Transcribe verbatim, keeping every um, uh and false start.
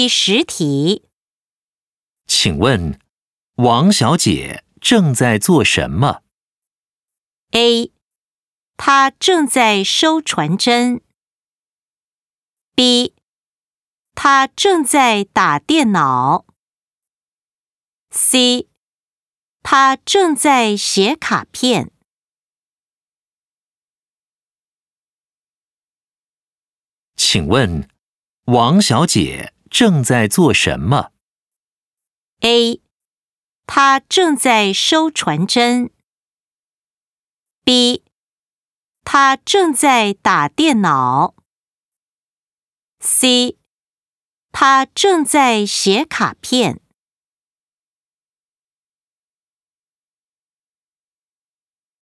十题， 请问，王小姐正在做什么 A. 她正在收传真。B. 她正在打电脑。C. 她正在写卡片。 请问，王小姐正在做什么 A. 她正在收传真。B. 她正在打电脑。C. 她正在写卡片。